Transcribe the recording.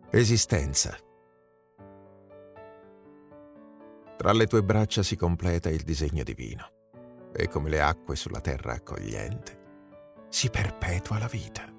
Esistenza. Tra le tue braccia si completa il disegno divino e come le acque sulla terra accogliente si perpetua la vita.